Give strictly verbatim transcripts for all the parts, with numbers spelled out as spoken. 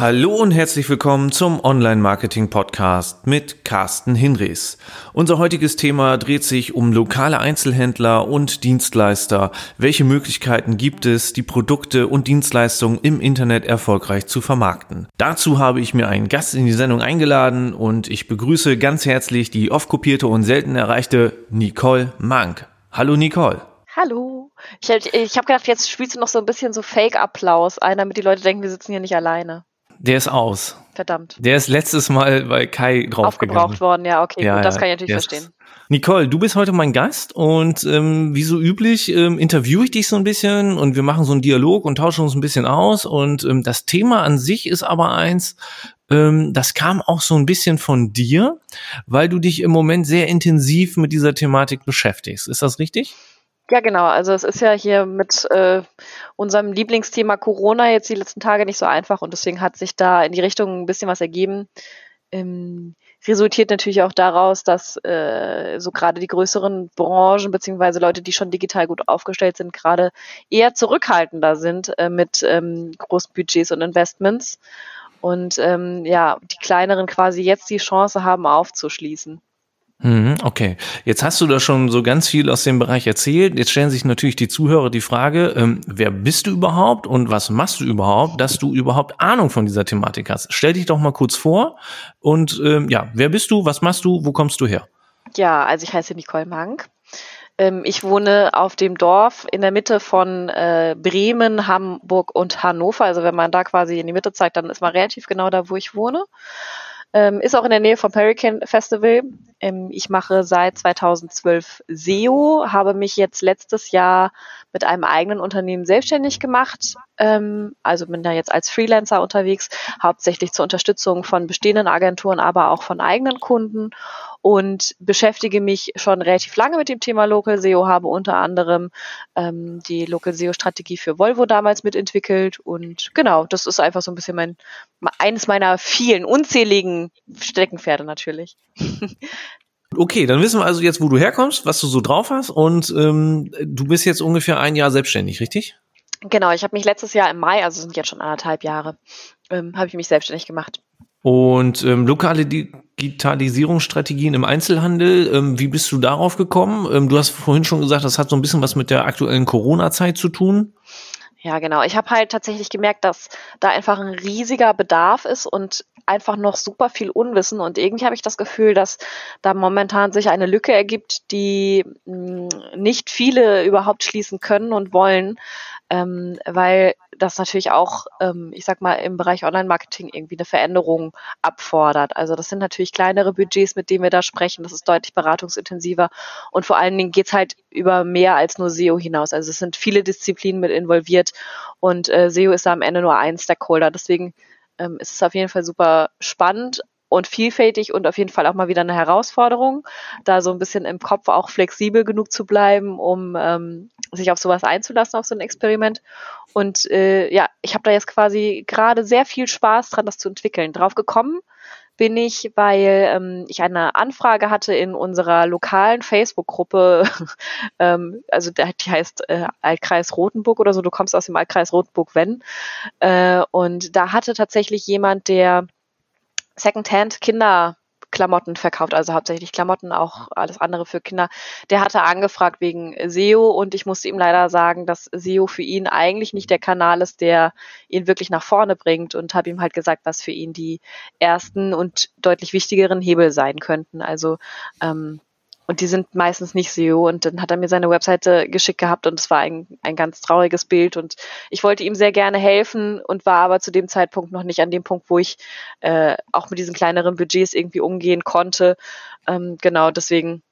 Hallo und herzlich willkommen zum Online-Marketing-Podcast mit Carsten Hinrichs. Unser heutiges Thema dreht sich um lokale Einzelhändler und Dienstleister. Welche Möglichkeiten gibt es, die Produkte und Dienstleistungen im Internet erfolgreich zu vermarkten? Dazu habe ich mir einen Gast in die Sendung eingeladen und ich begrüße ganz herzlich die oft kopierte und selten erreichte Nicole Mank. Hallo Nicole. Hallo. Ich, ich habe gedacht, jetzt spielst du noch so ein bisschen so Fake-Applaus ein, damit die Leute denken, wir sitzen hier nicht alleine. Der ist aus. Verdammt. Der ist letztes Mal bei Kai draufgegangen. Aufgebraucht worden, ja, okay, ja, gut, das ja, kann ich natürlich yes. verstehen. Nicole, du bist heute mein Gast und ähm, wie so üblich ähm, interviewe ich dich so ein bisschen und wir machen so einen Dialog und tauschen uns ein bisschen aus und ähm, das Thema an sich ist aber eins, ähm, das kam auch so ein bisschen von dir, weil du dich im Moment sehr intensiv mit dieser Thematik beschäftigst. Ist das richtig? Ja, genau. Also es ist ja hier mit äh, unserem Lieblingsthema Corona jetzt die letzten Tage nicht so einfach und deswegen hat sich da in die Richtung ein bisschen was ergeben. Ähm, resultiert natürlich auch daraus, dass äh, so gerade die größeren Branchen beziehungsweise Leute, die schon digital gut aufgestellt sind, gerade eher zurückhaltender sind äh, mit ähm, großen Budgets und Investments und ähm, ja, die kleineren quasi jetzt die Chance haben aufzuschließen. Okay, jetzt hast du da schon so ganz viel aus dem Bereich erzählt. Jetzt stellen sich natürlich die Zuhörer die Frage, ähm, wer bist du überhaupt und was machst du überhaupt, dass du überhaupt Ahnung von dieser Thematik hast? Stell dich doch mal kurz vor und ähm, ja, wer bist du, was machst du, wo kommst du her? Ja, also ich heiße Nicole Mank. Ähm, ich wohne auf dem Dorf in der Mitte von äh, Bremen, Hamburg und Hannover. Also wenn man da quasi in die Mitte zeigt, dann ist man relativ genau da, wo ich wohne. Ähm, ist auch in der Nähe vom Hurricane Festival. Ähm, ich mache seit zweitausendzwölf S E O, habe mich jetzt letztes Jahr mit einem eigenen Unternehmen selbstständig gemacht. Ähm, also bin da jetzt als Freelancer unterwegs, hauptsächlich zur Unterstützung von bestehenden Agenturen, aber auch von eigenen Kunden und beschäftige mich schon relativ lange mit dem Thema Local S E O, habe unter anderem ähm, die Local S E O-Strategie für Volvo damals mitentwickelt und genau, das ist einfach so ein bisschen mein eines meiner vielen, unzähligen Steckenpferde natürlich. Okay, dann wissen wir also jetzt, wo du herkommst, was du so drauf hast und ähm, du bist jetzt ungefähr ein Jahr selbstständig, richtig? Genau, ich habe mich letztes Jahr im Mai, also sind jetzt schon anderthalb Jahre, ähm, habe ich mich selbstständig gemacht. Und ähm, lokale Digitalisierungsstrategien im Einzelhandel, ähm, wie bist du darauf gekommen? Ähm, du hast vorhin schon gesagt, das hat so ein bisschen was mit der aktuellen Corona-Zeit zu tun. Ja, genau. Ich habe halt tatsächlich gemerkt, dass da einfach ein riesiger Bedarf ist und einfach noch super viel Unwissen. Und irgendwie habe ich das Gefühl, dass da momentan sich eine Lücke ergibt, die mh, nicht viele überhaupt schließen können und wollen, ähm, weil das natürlich auch, ähm, ich sag mal, im Bereich Online-Marketing irgendwie eine Veränderung abfordert. Also das sind natürlich kleinere Budgets, mit denen wir da sprechen. Das ist deutlich beratungsintensiver. Und vor allen Dingen geht's halt über mehr als nur S E O hinaus. Also es sind viele Disziplinen mit involviert und äh, S E O ist da am Ende nur ein Stakeholder. Deswegen ähm, ist es auf jeden Fall super spannend und vielfältig und auf jeden Fall auch mal wieder eine Herausforderung, da so ein bisschen im Kopf auch flexibel genug zu bleiben, um ähm, sich auf sowas einzulassen, auf so ein Experiment. Und äh, ja, ich habe da jetzt quasi gerade sehr viel Spaß dran, das zu entwickeln. Drauf gekommen bin ich, weil ähm, ich eine Anfrage hatte in unserer lokalen Facebook-Gruppe, ähm, also die heißt äh, Altkreis Rothenburg oder so, du kommst aus dem Altkreis Rothenburg-Wenn. Äh, und da hatte tatsächlich jemand, der Secondhand Kinderklamotten verkauft, also hauptsächlich Klamotten, auch alles andere für Kinder. Der hatte angefragt wegen S E O und ich musste ihm leider sagen, dass S E O für ihn eigentlich nicht der Kanal ist, der ihn wirklich nach vorne bringt und habe ihm halt gesagt, was für ihn die ersten und deutlich wichtigeren Hebel sein könnten. Also ähm, und die sind meistens nicht S E O und dann hat er mir seine Webseite geschickt gehabt und es war ein, ein ganz trauriges Bild und ich wollte ihm sehr gerne helfen und war aber zu dem Zeitpunkt noch nicht an dem Punkt, wo ich äh, auch mit diesen kleineren Budgets irgendwie umgehen konnte. Ähm, genau, deswegen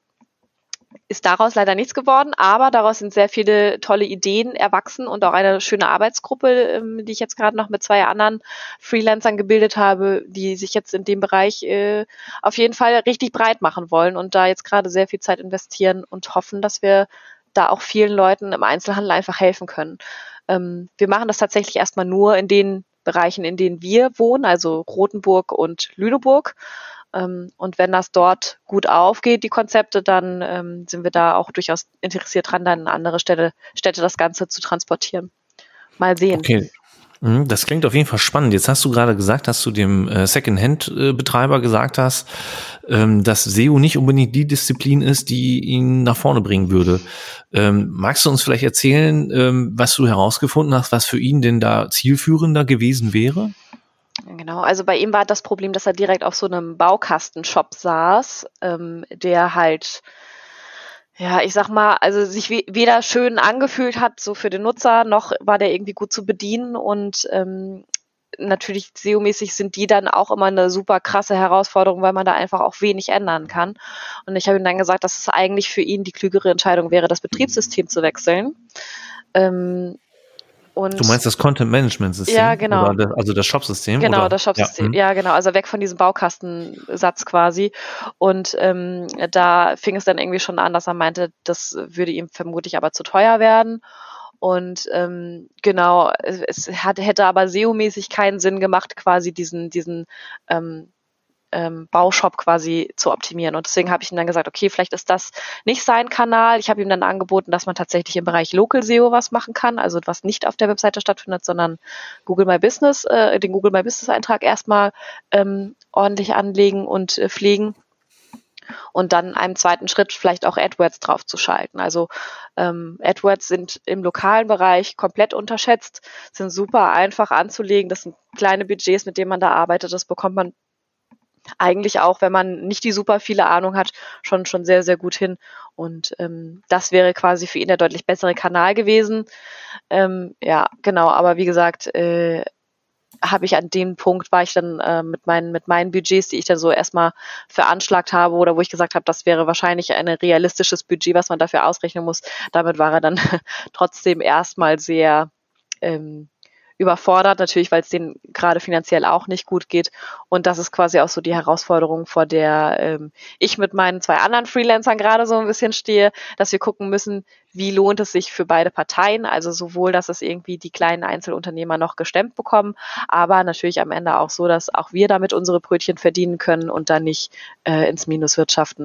ist daraus leider nichts geworden, aber daraus sind sehr viele tolle Ideen erwachsen und auch eine schöne Arbeitsgruppe, ähm, die ich jetzt gerade noch mit zwei anderen Freelancern gebildet habe, die sich jetzt in dem Bereich äh, auf jeden Fall richtig breit machen wollen und da jetzt gerade sehr viel Zeit investieren und hoffen, dass wir da auch vielen Leuten im Einzelhandel einfach helfen können. Ähm, wir machen das tatsächlich erstmal nur in den Bereichen, in denen wir wohnen, also Rothenburg und Lüneburg. Ähm, und wenn das dort gut aufgeht, die Konzepte, dann ähm, sind wir da auch durchaus interessiert dran, dann in andere Städte, Städte das Ganze zu transportieren. Mal sehen. Okay. Das klingt auf jeden Fall spannend. Jetzt hast du gerade gesagt, dass du dem äh, Second-Hand-Betreiber gesagt hast, ähm, dass S E O nicht unbedingt die Disziplin ist, die ihn nach vorne bringen würde. Ähm, magst du uns vielleicht erzählen, ähm, was du herausgefunden hast, was für ihn denn da zielführender gewesen wäre? Genau, also bei ihm war das Problem, dass er direkt auf so einem Baukastenshop saß, ähm, der halt, ja, ich sag mal, also sich we- weder schön angefühlt hat, so für den Nutzer, noch war der irgendwie gut zu bedienen und ähm, natürlich S E O-mäßig sind die dann auch immer eine super krasse Herausforderung, weil man da einfach auch wenig ändern kann. Und ich habe ihm dann gesagt, dass es eigentlich für ihn die klügere Entscheidung wäre, das Betriebssystem zu wechseln. Ähm, und Du meinst das Content-Management-System? ja, genau. Oder das, also das Shop-System? Genau, Oder? das Shopsystem. Ja. Ja, genau. Also weg von diesem Baukastensatz quasi. Und ähm, da fing es dann irgendwie schon an, dass er meinte, das würde ihm vermutlich aber zu teuer werden. Und ähm, genau, es, es hat, hätte aber S E O-mäßig keinen Sinn gemacht, quasi diesen, diesen ähm, ähm, Baushop quasi zu optimieren. Und deswegen habe ich ihm dann gesagt, okay, vielleicht ist das nicht sein Kanal. Ich habe ihm dann angeboten, dass man tatsächlich im Bereich Local S E O was machen kann, also was nicht auf der Webseite stattfindet, sondern Google My Business, äh, den Google My Business Eintrag erstmal ähm, ordentlich anlegen und äh, pflegen. Und dann in einem zweiten Schritt vielleicht auch AdWords draufzuschalten. Also ähm, AdWords sind im lokalen Bereich komplett unterschätzt, sind super einfach anzulegen. Das sind kleine Budgets, mit denen man da arbeitet. Das bekommt man eigentlich auch, wenn man nicht die super viele Ahnung hat, schon schon sehr, sehr gut hin. Und ähm, das wäre quasi für ihn der deutlich bessere Kanal gewesen. Ähm, ja, genau, aber wie gesagt, äh, habe ich an dem Punkt, war ich dann äh, mit meinen mit meinen Budgets, die ich dann so erstmal veranschlagt habe oder wo ich gesagt habe, das wäre wahrscheinlich ein realistisches Budget, was man dafür ausrechnen muss. Damit war er dann trotzdem erstmal sehr ähm, überfordert, natürlich, weil es denen gerade finanziell auch nicht gut geht. Und das ist quasi auch so die Herausforderung, vor der ähm, ich mit meinen zwei anderen Freelancern gerade so ein bisschen stehe, dass wir gucken müssen, wie lohnt es sich für beide Parteien, also sowohl, dass es irgendwie die kleinen Einzelunternehmer noch gestemmt bekommen, aber natürlich am Ende auch so, dass auch wir damit unsere Brötchen verdienen können und dann nicht äh, ins Minus wirtschaften.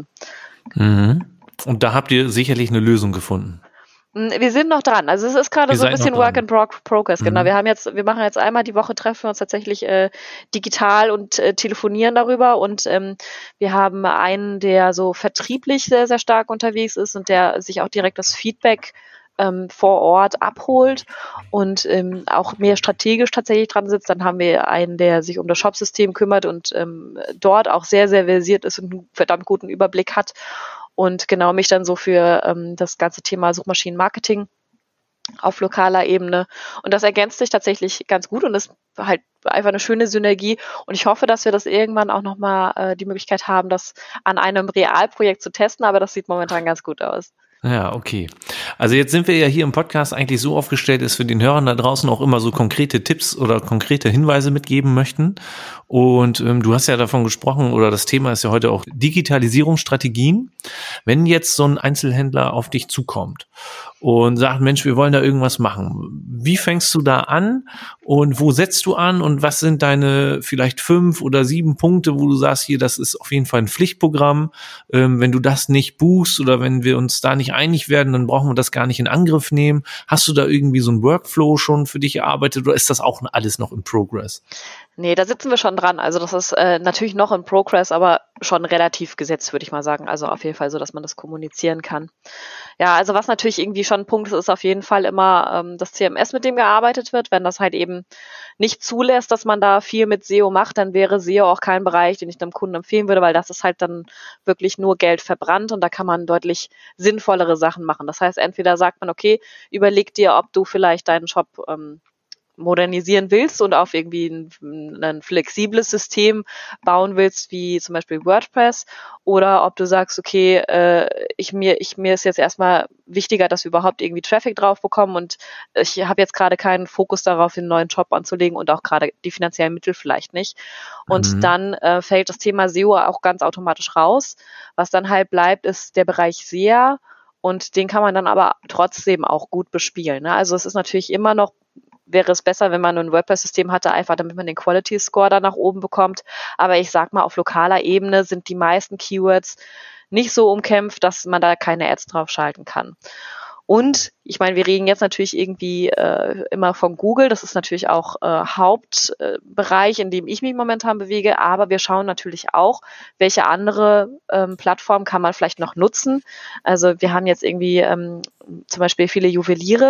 Mhm. Und da habt ihr sicherlich eine Lösung gefunden. Wir sind noch dran. Also es ist gerade Ihr so ein seid noch bisschen dran. Work in Pro- Progress. Genau. Mhm. Wir haben jetzt, wir machen jetzt einmal die Woche, treffen wir uns tatsächlich äh, digital und äh, telefonieren darüber. Und ähm, wir haben einen, der so vertrieblich sehr, sehr stark unterwegs ist und der sich auch direkt das Feedback ähm, vor Ort abholt und ähm, auch mehr strategisch tatsächlich dran sitzt. Dann haben wir einen, der sich um das Shopsystem kümmert und ähm, dort auch sehr, sehr versiert ist und einen verdammt guten Überblick hat. Und genau mich dann so für ähm, das ganze Thema Suchmaschinenmarketing auf lokaler Ebene. Und das ergänzt sich tatsächlich ganz gut und ist halt einfach eine schöne Synergie. Und ich hoffe, dass wir das irgendwann auch nochmal äh, die Möglichkeit haben, das an einem Realprojekt zu testen, aber das sieht momentan ganz gut aus. Ja, okay. Also jetzt sind wir ja hier im Podcast eigentlich so aufgestellt, dass wir den Hörern da draußen auch immer so konkrete Tipps oder konkrete Hinweise mitgeben möchten. Und ähm, du hast ja davon gesprochen, oder das Thema ist ja heute auch Digitalisierungsstrategien. Wenn jetzt so ein Einzelhändler auf dich zukommt und sagt, Mensch, wir wollen da irgendwas machen. Wie fängst du da an und wo setzt du an und was sind deine vielleicht fünf oder sieben Punkte, wo du sagst, hier, das ist auf jeden Fall ein Pflichtprogramm. Ähm, wenn du das nicht buchst oder wenn wir uns da nicht einig werden, dann brauchen wir das gar nicht in Angriff nehmen. Hast du da irgendwie so ein Workflow schon für dich erarbeitet oder ist das auch alles noch in Progress? Nee, da sitzen wir schon dran. Also das ist äh, natürlich noch in Progress, aber schon relativ gesetzt, würde ich mal sagen. Also auf jeden Fall so, dass man das kommunizieren kann. Ja, also was natürlich irgendwie schon ein Punkt ist, ist auf jeden Fall immer ähm, das C M S, mit dem gearbeitet wird. Wenn das halt eben nicht zulässt, dass man da viel mit S E O macht, dann wäre S E O auch kein Bereich, den ich dem Kunden empfehlen würde, weil das ist halt dann wirklich nur Geld verbrannt und da kann man deutlich sinnvollere Sachen machen. Das heißt, entweder sagt man, okay, überleg dir, ob du vielleicht deinen Shop ähm, modernisieren willst und auf irgendwie ein, ein flexibles System bauen willst, wie zum Beispiel WordPress, oder ob du sagst, okay, äh, ich mir ich mir ist jetzt erstmal wichtiger, dass wir überhaupt irgendwie Traffic drauf bekommen und ich habe jetzt gerade keinen Fokus darauf, den neuen Job anzulegen und auch gerade die finanziellen Mittel vielleicht nicht. Und Mhm. dann äh, fällt das Thema S E O auch ganz automatisch raus. Was dann halt bleibt, ist der Bereich S E A und den kann man dann aber trotzdem auch gut bespielen. Ne? Also es ist natürlich immer noch wäre es besser, wenn man ein WordPress-System hatte, einfach damit man den Quality-Score da nach oben bekommt. Aber ich sag mal, auf lokaler Ebene sind die meisten Keywords nicht so umkämpft, dass man da keine Ads drauf schalten kann. Und ich meine, wir reden jetzt natürlich irgendwie äh, immer von Google. Das ist natürlich auch äh, Hauptbereich, äh, in dem ich mich momentan bewege. Aber wir schauen natürlich auch, welche andere ähm, Plattform kann man vielleicht noch nutzen. Also wir haben jetzt irgendwie ähm, zum Beispiel viele Juweliere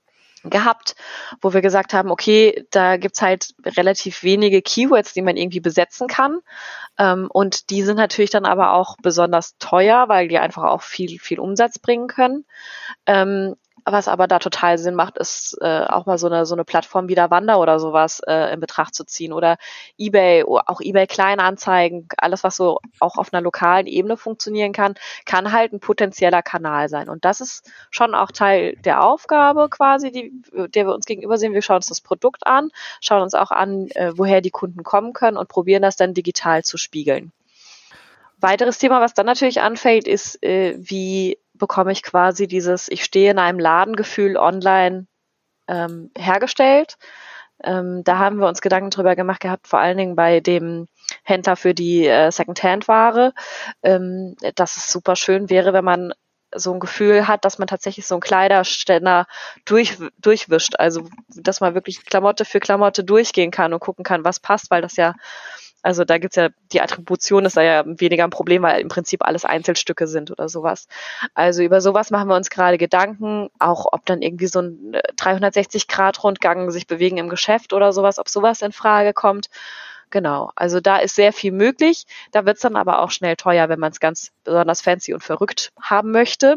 gehabt, wo wir gesagt haben, okay, da gibt's halt relativ wenige Keywords, die man irgendwie besetzen kann. Ähm, und die sind natürlich dann aber auch besonders teuer, weil die einfach auch viel, viel Umsatz bringen können. Ähm, was aber da total Sinn macht, ist äh, auch mal so eine so eine Plattform wie Davanda oder sowas äh, in Betracht zu ziehen oder eBay, o- auch eBay Kleinanzeigen, alles was so auch auf einer lokalen Ebene funktionieren kann, kann halt ein potenzieller Kanal sein. Und das ist schon auch Teil der Aufgabe quasi, die, der wir uns gegenüber sehen. Wir schauen uns das Produkt an, schauen uns auch an, äh, woher die Kunden kommen können und probieren das dann digital zu spiegeln. Weiteres Thema, was dann natürlich anfällt, ist, äh, wie bekomme ich quasi dieses Ich stehe in einem Ladengefühl online ähm, hergestellt. Ähm, da haben wir uns Gedanken drüber gemacht gehabt, vor allen Dingen bei dem Händler für die äh, Secondhand-Ware, ähm, dass es super schön wäre, wenn man so ein Gefühl hat, dass man tatsächlich so einen Kleiderständer durch, durchwischt. Also, dass man wirklich Klamotte für Klamotte durchgehen kann und gucken kann, was passt, weil das ja, also da gibt's ja, die Attribution ist da ja weniger ein Problem, weil im Prinzip alles Einzelstücke sind oder sowas. Also über sowas machen wir uns gerade Gedanken, auch ob dann irgendwie so ein dreihundertsechzig-Grad-Rundgang sich bewegen im Geschäft oder sowas, ob sowas in Frage kommt. Genau, also da ist sehr viel möglich. Da wird's dann aber auch schnell teuer, wenn man es ganz besonders fancy und verrückt haben möchte.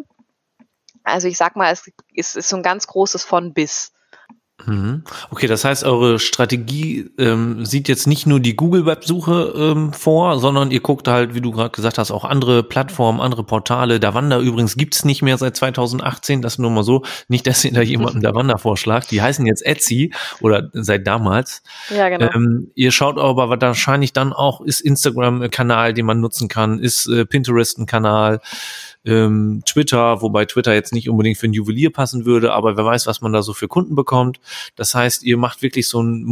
Also ich sag mal, es ist, ist so ein ganz großes von bis. Mhm. Okay, das heißt, eure Strategie ähm, sieht jetzt nicht nur die Google-Websuche ähm, vor, sondern ihr guckt halt, wie du gerade gesagt hast, auch andere Plattformen, andere Portale. Davanda übrigens gibt's nicht mehr seit zweitausendachtzehn, das nur mal so. Nicht, dass ihr da jemandem Davanda vorschlagt. Die heißen jetzt Etsy oder seit damals. Ja, genau. Ähm, ihr schaut aber wahrscheinlich dann auch, ist Instagram ein Kanal, den man nutzen kann, ist äh, Pinterest ein Kanal, ähm, Twitter, wobei Twitter jetzt nicht unbedingt für einen Juwelier passen würde, aber wer weiß, was man da so für Kunden bekommt. Das heißt, ihr macht wirklich so ein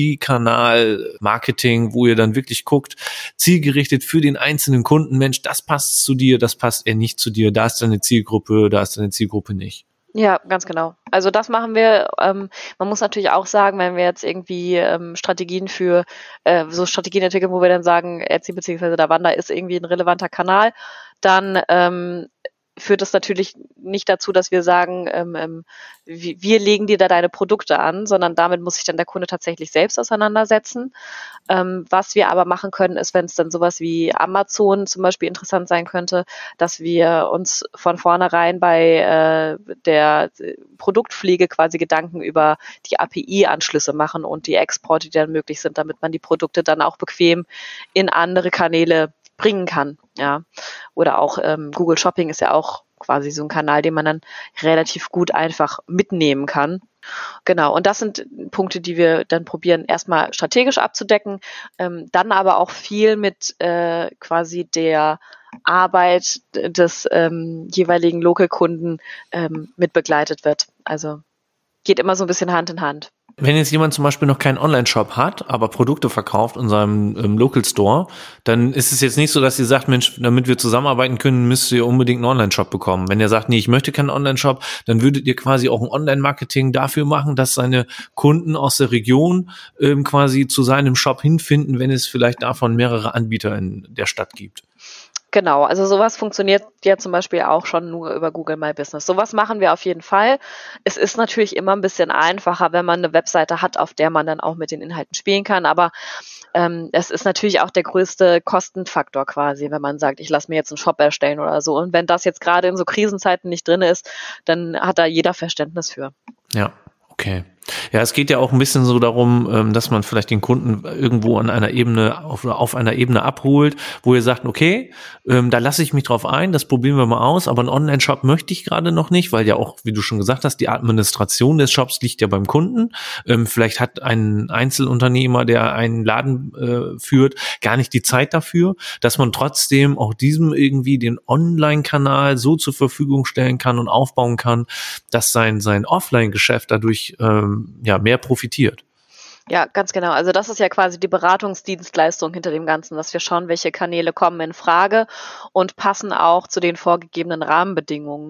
Multikanal-Marketing, wo ihr dann wirklich guckt, zielgerichtet für den einzelnen Kunden, Mensch, das passt zu dir, das passt eher nicht zu dir, da ist deine Zielgruppe, da ist deine Zielgruppe nicht. Ja, ganz genau. Also das machen wir. Ähm, man muss natürlich auch sagen, wenn wir jetzt irgendwie ähm, Strategien für äh, so Strategien entwickeln, wo wir dann sagen, Etsy bzw. Davanda ist irgendwie ein relevanter Kanal, dann ähm, führt das natürlich nicht dazu, dass wir sagen, ähm, ähm, wir, wir legen dir da deine Produkte an, sondern damit muss sich dann der Kunde tatsächlich selbst auseinandersetzen. Ähm, was wir aber machen können, ist, wenn es dann sowas wie Amazon zum Beispiel interessant sein könnte, dass wir uns von vornherein bei äh, der Produktpflege quasi Gedanken über die A P I-Anschlüsse machen und die Exporte, die dann möglich sind, damit man die Produkte dann auch bequem in andere Kanäle bringen kann, ja. Oder auch ähm, Google Shopping ist ja auch quasi so ein Kanal, den man dann relativ gut einfach mitnehmen kann. Genau, und das sind Punkte, die wir dann probieren, erstmal strategisch abzudecken, ähm, dann aber auch viel mit äh, quasi der Arbeit des ähm, jeweiligen Local-Kunden ähm, mit begleitet wird. Also geht immer so ein bisschen Hand in Hand. Wenn jetzt jemand zum Beispiel noch keinen Online-Shop hat, aber Produkte verkauft in seinem ähm, Local Store, dann ist es jetzt nicht so, dass ihr sagt, Mensch, damit wir zusammenarbeiten können, müsst ihr unbedingt einen Online-Shop bekommen. Wenn ihr sagt, nee, ich möchte keinen Online-Shop, dann würdet ihr quasi auch ein Online-Marketing dafür machen, dass seine Kunden aus der Region ähm, quasi zu seinem Shop hinfinden, wenn es vielleicht davon mehrere Anbieter in der Stadt gibt. Genau, also sowas funktioniert ja zum Beispiel auch schon nur über Google My Business. Sowas machen wir auf jeden Fall. Es ist natürlich immer ein bisschen einfacher, wenn man eine Webseite hat, auf der man dann auch mit den Inhalten spielen kann. Aber ähm, es ist natürlich auch der größte Kostenfaktor quasi, wenn man sagt, ich lasse mir jetzt einen Shop erstellen oder so. Und wenn das jetzt gerade in so Krisenzeiten nicht drin ist, dann hat da jeder Verständnis für. Ja, okay. Ja, es geht ja auch ein bisschen so darum, dass man vielleicht den Kunden irgendwo an einer Ebene, auf, auf einer Ebene abholt, wo ihr sagt, okay, da lasse ich mich drauf ein, das probieren wir mal aus, aber einen Online-Shop möchte ich gerade noch nicht, weil ja auch, wie du schon gesagt hast, die Administration des Shops liegt ja beim Kunden. Vielleicht hat ein Einzelunternehmer, der einen Laden äh, führt, gar nicht die Zeit dafür, dass man trotzdem auch diesem irgendwie den Online-Kanal so zur Verfügung stellen kann und aufbauen kann, dass sein, sein Offline-Geschäft dadurch ähm, ja, mehr profitiert. Ja, ganz genau. Also das ist ja quasi die Beratungsdienstleistung hinter dem Ganzen, dass wir schauen, welche Kanäle kommen in Frage und passen auch zu den vorgegebenen Rahmenbedingungen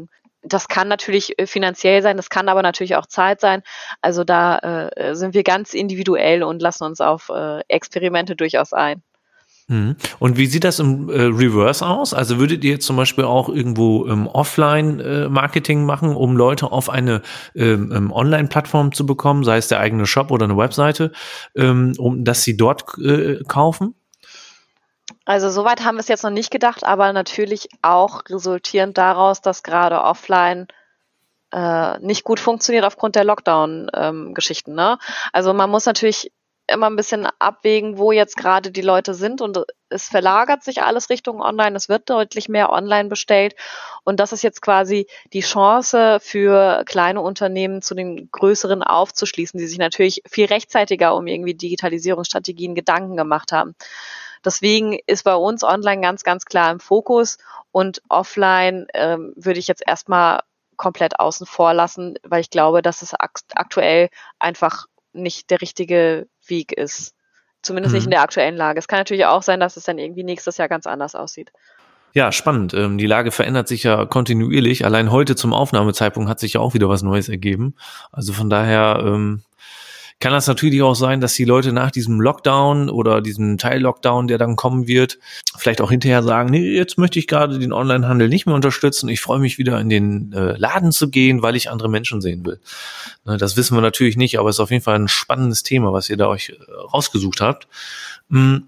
das kann natürlich äh, finanziell sein, das kann aber natürlich auch Zeit sein. Also da äh, sind wir ganz individuell und lassen uns auf äh, Experimente durchaus ein. Mhm. Und wie sieht das im äh, Reverse aus? Also würdet ihr jetzt zum Beispiel auch irgendwo ähm, Offline-Marketing äh, machen, um Leute auf eine ähm, ähm, Online-Plattform zu bekommen, sei es der eigene Shop oder eine Webseite, ähm, um dass sie dort äh, kaufen? Also soweit haben wir es jetzt noch nicht gedacht, aber natürlich auch resultierend daraus, dass gerade offline äh, nicht gut funktioniert aufgrund der Lockdown-Geschichten. Ähm, ne? Also man muss natürlich immer ein bisschen abwägen, wo jetzt gerade die Leute sind und es verlagert sich alles Richtung Online. Es wird deutlich mehr online bestellt und das ist jetzt quasi die Chance für kleine Unternehmen zu den größeren aufzuschließen, die sich natürlich viel rechtzeitiger um irgendwie Digitalisierungsstrategien Gedanken gemacht haben. Deswegen ist bei uns online ganz, ganz klar im Fokus und offline ähm, würde ich jetzt erstmal komplett außen vor lassen, weil ich glaube, dass es aktuell einfach nicht der richtige Weg ist. Zumindest mhm. nicht in der aktuellen Lage. Es kann natürlich auch sein, dass es dann irgendwie nächstes Jahr ganz anders aussieht. Ja, spannend. Ähm, die Lage verändert sich ja kontinuierlich. Allein heute zum Aufnahmezeitpunkt hat sich ja auch wieder was Neues ergeben. Also von daher ähm, kann das natürlich auch sein, dass die Leute nach diesem Lockdown oder diesem Teil-Lockdown, der dann kommen wird, vielleicht auch hinterher sagen, nee, jetzt möchte ich gerade den Onlinehandel nicht mehr unterstützen. Ich freue mich wieder in den äh, Laden zu gehen, weil ich andere Menschen sehen will. Ne, das wissen wir natürlich nicht, aber es ist auf jeden Fall ein spannendes Thema, was ihr da euch äh, rausgesucht habt. Hm.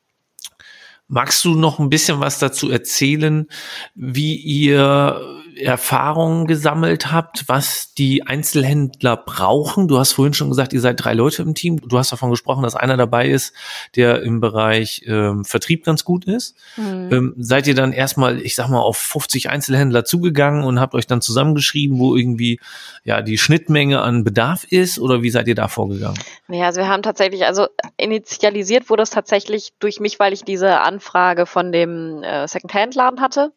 Magst du noch ein bisschen was dazu erzählen, wie ihr Erfahrungen gesammelt habt, was die Einzelhändler brauchen? Du hast vorhin schon gesagt, ihr seid drei Leute im Team. Du hast davon gesprochen, dass einer dabei ist, der im Bereich ähm, Vertrieb ganz gut ist. Mhm. Ähm, seid ihr dann erstmal, ich sag mal, auf fünfzig Einzelhändler zugegangen und habt euch dann zusammengeschrieben, wo irgendwie ja die Schnittmenge an Bedarf ist? Oder wie seid ihr da vorgegangen? Ja, also wir haben tatsächlich, also initialisiert wurde es tatsächlich durch mich, weil ich diese Anfrage von dem äh, Second-Hand-Laden hatte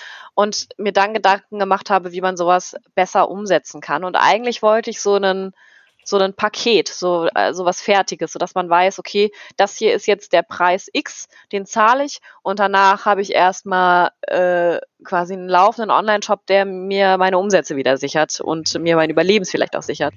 und mir dann Gedanken gemacht habe, wie man sowas besser umsetzen kann. Und eigentlich wollte ich so einen so ein Paket, so äh, so was Fertiges, sodass man weiß, okay, das hier ist jetzt der Preis X, den zahle ich und danach habe ich erstmal äh, quasi einen laufenden Online-Shop, der mir meine Umsätze wieder sichert und mir mein Überlebens vielleicht auch sichert.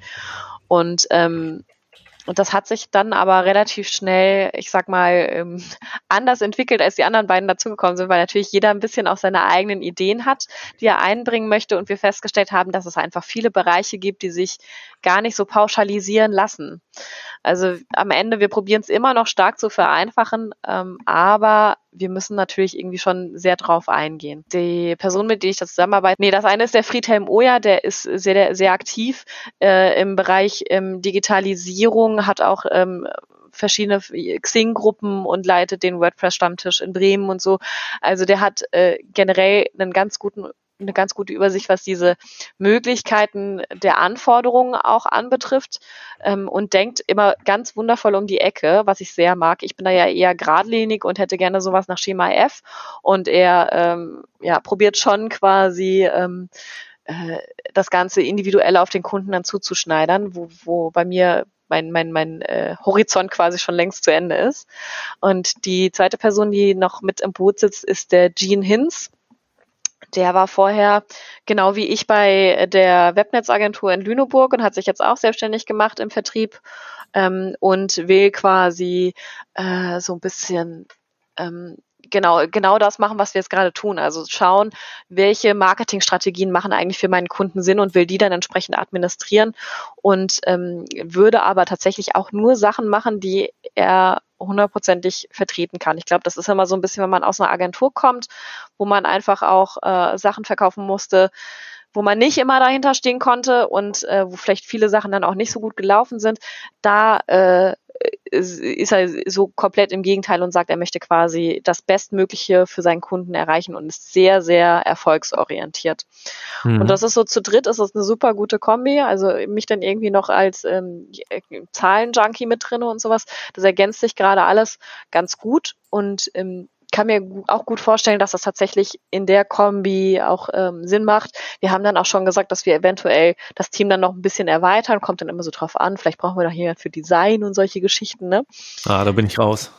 Und ähm, Und das hat sich dann aber relativ schnell, ich sag mal, ähm, anders entwickelt, als die anderen beiden dazugekommen sind, weil natürlich jeder ein bisschen auch seine eigenen Ideen hat, die er einbringen möchte und wir festgestellt haben, dass es einfach viele Bereiche gibt, die sich gar nicht so pauschalisieren lassen. Also am Ende, wir probieren es immer noch stark zu vereinfachen, ähm, aber wir müssen natürlich irgendwie schon sehr drauf eingehen. Die Person, mit der ich da zusammenarbeite, nee, das eine ist der Friedhelm Oja, der ist sehr, sehr aktiv äh, im Bereich ähm, Digitalisierung, hat auch ähm, verschiedene Xing-Gruppen und leitet den WordPress-Stammtisch in Bremen und so. Also der hat äh, generell einen ganz guten eine ganz gute Übersicht, was diese Möglichkeiten der Anforderungen auch anbetrifft ähm, und denkt immer ganz wundervoll um die Ecke, was ich sehr mag. Ich bin da ja eher geradlinig und hätte gerne sowas nach Schema F und er ähm, ja, probiert schon quasi ähm, äh, das Ganze individuell auf den Kunden dann zuzuschneidern, wo, wo bei mir mein, mein, mein äh, Horizont quasi schon längst zu Ende ist. Und die zweite Person, die noch mit im Boot sitzt, ist der Gene Hinz. Der war vorher, genau wie ich, bei der Webnetzagentur in Lüneburg und hat sich jetzt auch selbstständig gemacht im Vertrieb ähm, und will quasi äh, so ein bisschen ähm, genau genau das machen, was wir jetzt gerade tun. Also schauen, welche Marketingstrategien machen eigentlich für meinen Kunden Sinn und will die dann entsprechend administrieren und ähm, würde aber tatsächlich auch nur Sachen machen, die er hundertprozentig vertreten kann. Ich glaube, das ist immer so ein bisschen, wenn man aus einer Agentur kommt, wo man einfach auch äh, Sachen verkaufen musste, wo man nicht immer dahinter stehen konnte und äh, wo vielleicht viele Sachen dann auch nicht so gut gelaufen sind. Da äh, ist, ist er so komplett im Gegenteil und sagt, er möchte quasi das Bestmögliche für seinen Kunden erreichen und ist sehr, sehr erfolgsorientiert. Mhm. Und das ist so zu dritt, ist das eine super gute Kombi. Also mich dann irgendwie noch als ähm, Zahlen-Junkie mit drin und sowas. Das ergänzt sich gerade alles ganz gut und ähm, kann mir gu- auch gut vorstellen, dass das tatsächlich in der Kombi auch ähm, Sinn macht. Wir haben dann auch schon gesagt, dass wir eventuell das Team dann noch ein bisschen erweitern, kommt dann immer so drauf an. Vielleicht brauchen wir noch jemanden für Design und solche Geschichten, ne? Ah, da bin ich raus.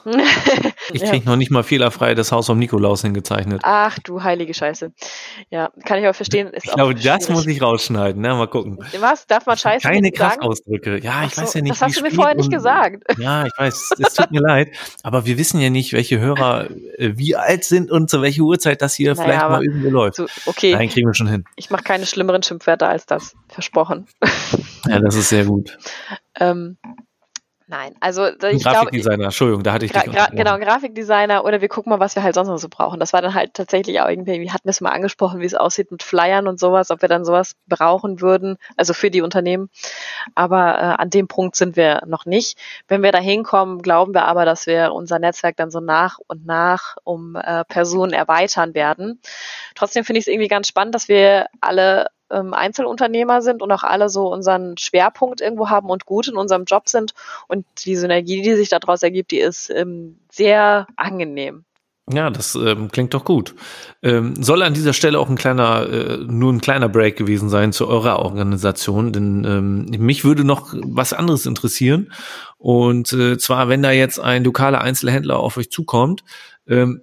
Ich Ja. kriege noch nicht mal fehlerfrei das Haus vom Nikolaus hingezeichnet. Ach du heilige Scheiße. Ja, kann ich aber verstehen. Ist Ich auch glaube, das schwierig. muss ich rausschneiden. Ne? Mal gucken. Was? Darf man Scheiße Keine nicht sagen? Kraftausdrücke. Ja, Ach ich so, weiß ja nicht, das hast wie du mir spät vorher nicht und- gesagt. Ja, ich weiß, es tut mir leid. Aber wir wissen ja nicht, welche Hörer äh, wie alt sind und zu welcher Uhrzeit das hier Naja, vielleicht aber mal irgendwo läuft. So, okay, Nein, kriegen wir schon hin. ich mache keine schlimmeren Schimpfwörter als das. Versprochen. Ja, das ist sehr gut. ähm, nein, also Ein ich glaube, Grafikdesigner, Entschuldigung, da hatte ich Gra dich gra unterbrochen. genau, ein Grafikdesigner oder wir gucken mal, was wir halt sonst noch so brauchen. Das war dann halt tatsächlich auch irgendwie, wir hatten es mal angesprochen, wie es aussieht mit Flyern und sowas, ob wir dann sowas brauchen würden, also für die Unternehmen. Aber äh, an dem Punkt sind wir noch nicht. Wenn wir da hinkommen, glauben wir aber, dass wir unser Netzwerk dann so nach und nach um äh, Personen erweitern werden. Trotzdem finde ich es irgendwie ganz spannend, dass wir alle ähm, Einzelunternehmer sind und auch alle so unseren Schwerpunkt irgendwo haben und gut in unserem Job sind. Und die Synergie, die sich daraus ergibt, die ist ähm, sehr angenehm. Ja, das ähm, klingt doch gut. Ähm, soll an dieser Stelle auch ein kleiner, äh, nur ein kleiner Break gewesen sein zu eurer Organisation, denn ähm, mich würde noch was anderes interessieren. Und äh, zwar, wenn da jetzt ein lokaler Einzelhändler auf euch zukommt, ähm,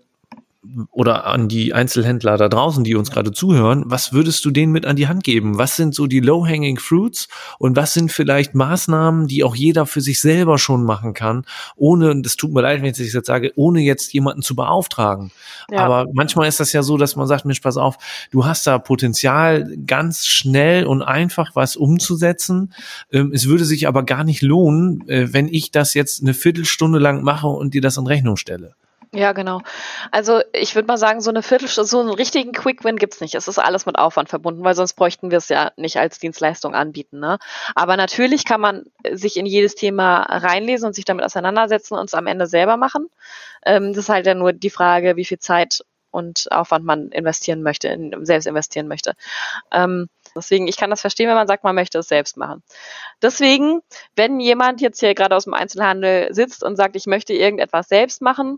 oder an die Einzelhändler da draußen, die uns gerade zuhören, was würdest du denen mit an die Hand geben? Was sind so die low-hanging fruits und was sind vielleicht Maßnahmen, die auch jeder für sich selber schon machen kann, ohne, und es tut mir leid, wenn ich das jetzt sage, ohne jetzt jemanden zu beauftragen. Ja. Aber manchmal ist das ja so, dass man sagt, Mensch, pass auf, du hast da Potenzial, ganz schnell und einfach was umzusetzen. Ähm, es würde sich aber gar nicht lohnen, äh, wenn ich das jetzt eine Viertelstunde lang mache und dir das in Rechnung stelle. Ja, genau. Also ich würde mal sagen, so eine Viertelstunde, so einen richtigen Quick-Win gibt's nicht. Es ist alles mit Aufwand verbunden, weil sonst bräuchten wir es ja nicht als Dienstleistung anbieten. Ne? Aber natürlich kann man sich in jedes Thema reinlesen und sich damit auseinandersetzen und es am Ende selber machen. Ähm, das ist halt ja nur die Frage, wie viel Zeit und Aufwand man investieren möchte, in, selbst investieren möchte. Ähm, Deswegen, ich kann das verstehen, wenn man sagt, man möchte es selbst machen. Deswegen, wenn jemand jetzt hier gerade aus dem Einzelhandel sitzt und sagt, ich möchte irgendetwas selbst machen,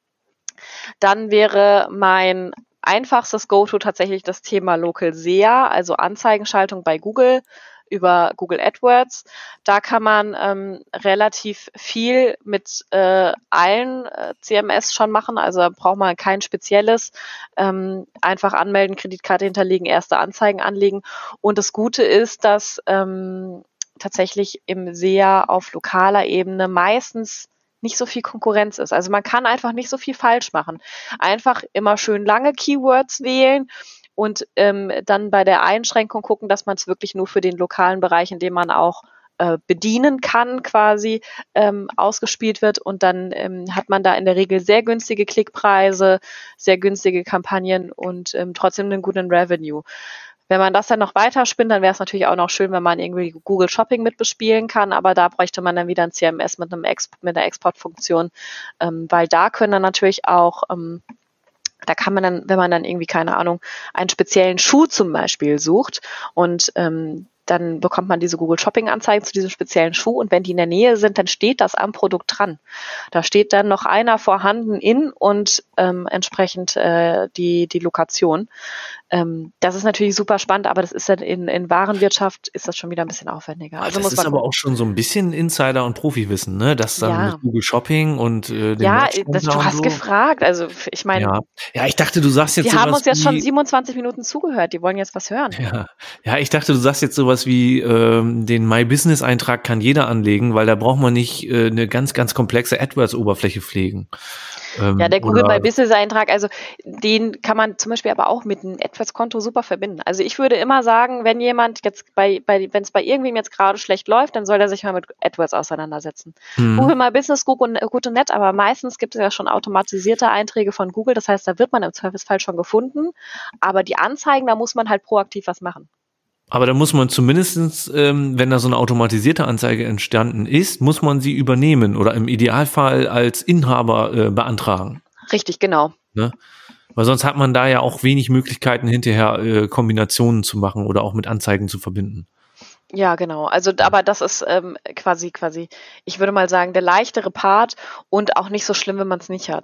dann wäre mein einfachstes Go-To tatsächlich das Thema Local S E A, also Anzeigenschaltung bei Google über Google AdWords. Da kann man ähm, relativ viel mit äh, allen äh, C M S schon machen, also da braucht man kein spezielles. Ähm, einfach anmelden, Kreditkarte hinterlegen, erste Anzeigen anlegen. Und das Gute ist, dass ähm, tatsächlich im S E A auf lokaler Ebene meistens nicht so viel Konkurrenz ist. Also man kann einfach nicht so viel falsch machen. Einfach immer schön lange Keywords wählen und ähm, dann bei der Einschränkung gucken, dass man es wirklich nur für den lokalen Bereich, in dem man auch äh, bedienen kann, quasi ähm, ausgespielt wird. Und dann ähm, hat man da in der Regel sehr günstige Klickpreise, sehr günstige Kampagnen und ähm, trotzdem einen guten Revenue. Wenn man das dann noch weiterspinnt, dann wäre es natürlich auch noch schön, wenn man irgendwie Google Shopping mit bespielen kann, aber da bräuchte man dann wieder ein C M S mit einem Ex mit einer Exportfunktion, ähm, weil da können dann natürlich auch, ähm, da kann man dann, wenn man dann irgendwie, keine Ahnung, einen speziellen Schuh zum Beispiel sucht und ähm, dann bekommt man diese Google Shopping Anzeigen zu diesem speziellen Schuh und wenn die in der Nähe sind, dann steht das am Produkt dran. Da steht dann noch einer vorhanden in und ähm, entsprechend äh, die, die Lokation. Ähm, das ist natürlich super spannend, aber das ist dann in, in Warenwirtschaft ist das schon wieder ein bisschen aufwendiger. Also das muss ist man aber auch schon so ein bisschen Insider- und Profiwissen, ne? Das dann Ja. mit Google Shopping und äh, den ja, Matchcenter das, du und hast so. gefragt. Also ich meine, Ja. ja, ich dachte, du sagst jetzt die sowas haben uns jetzt wie, schon siebenundzwanzig Minuten zugehört. Die wollen jetzt was hören. Ja. ja, ich dachte, du sagst jetzt sowas wie, ähm, den My Business Eintrag kann jeder anlegen, weil da braucht man nicht äh, eine ganz, ganz komplexe AdWords-Oberfläche pflegen. Ähm, Ja, der Google oder- My Business Eintrag, also den kann man zum Beispiel aber auch mit einem AdWords-Konto super verbinden. Also ich würde immer sagen, wenn jemand jetzt bei, bei wenn es bei irgendwem jetzt gerade schlecht läuft, dann soll er sich mal mit AdWords auseinandersetzen. Mhm. Google My Business, gut und, gut und nett, aber meistens gibt es ja schon automatisierte Einträge von Google. Das heißt, da wird man im Zweifelsfall schon gefunden. Aber die Anzeigen, da muss man halt proaktiv was machen. Aber da muss man zumindestens, ähm, wenn da so eine automatisierte Anzeige entstanden ist, muss man sie übernehmen oder im Idealfall als Inhaber äh, beantragen. Richtig, genau. Ne? Weil sonst hat man da ja auch wenig Möglichkeiten, hinterher äh, Kombinationen zu machen oder auch mit Anzeigen zu verbinden. Ja, genau. Also, aber das ist ähm, quasi, quasi, ich würde mal sagen, der leichtere Part und auch nicht so schlimm, wenn man es nicht hat.